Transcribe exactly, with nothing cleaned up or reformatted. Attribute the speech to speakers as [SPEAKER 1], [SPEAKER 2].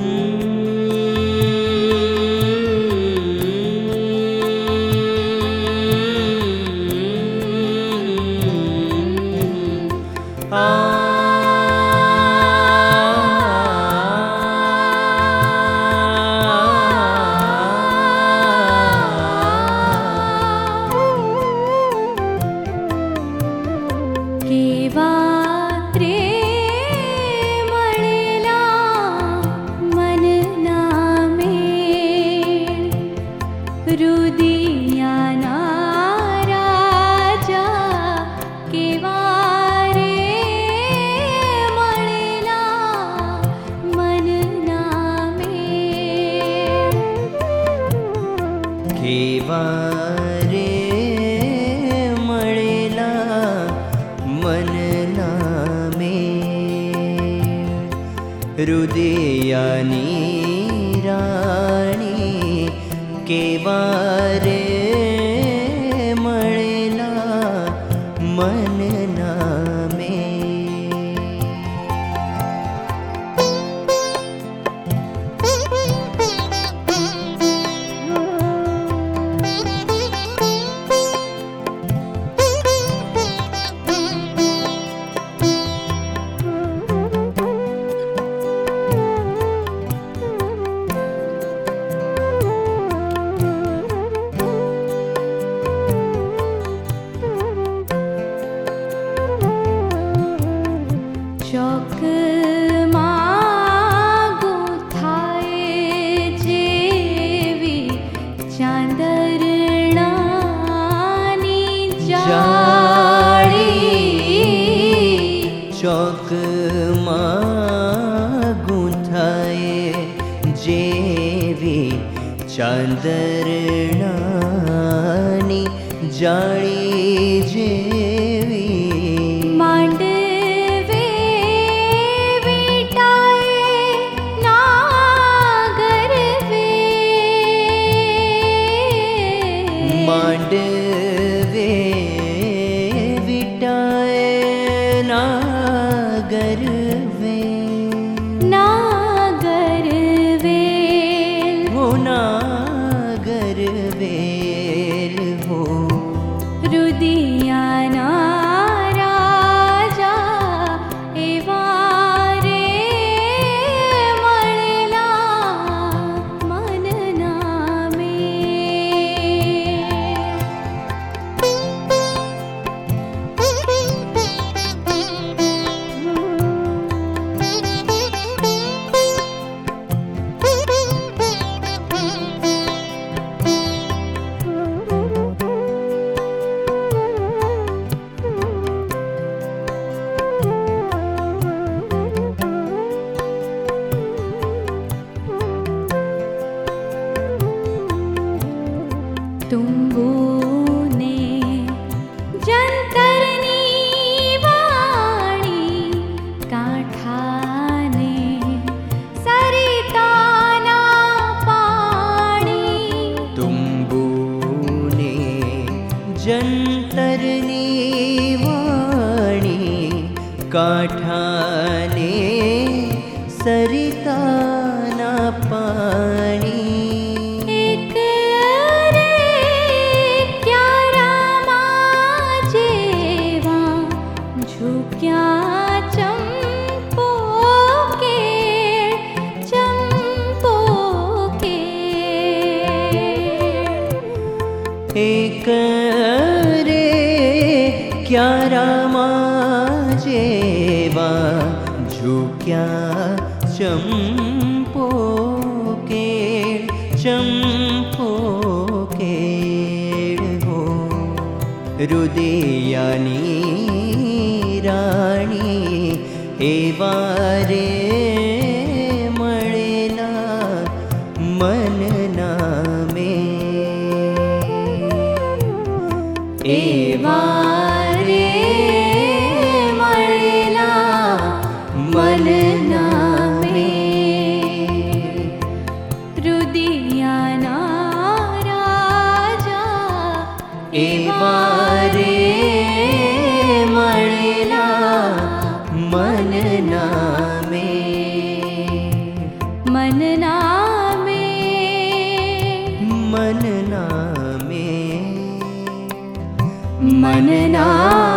[SPEAKER 1] हृदयानी राणी केवारे मळेला मनना चौक गुंथाए जेवी चांदरणानी जाळी जेवी
[SPEAKER 2] मांडवे विटाए नागरवे
[SPEAKER 1] मांडवे विटाए नागरवे
[SPEAKER 2] नागरवेल
[SPEAKER 1] हो नागरवेल हो
[SPEAKER 2] हृदयाना राजा एवारे मळेला मनना तुम्बूने जंतरनी वाणी काठाने सरिताना पाणी
[SPEAKER 1] तुम्बूने जंतरनी वाणी काठाने सरिताना पाणी एक रे क्या रामा जेवा झुक्या चंपो के चंपो के हो हृदयानी राणी एवारे मळेला मनना
[SPEAKER 2] एवारे मळेला मनना हृदयाना राजा
[SPEAKER 1] एवारे मळेला मनना में मन नामे
[SPEAKER 2] मन ना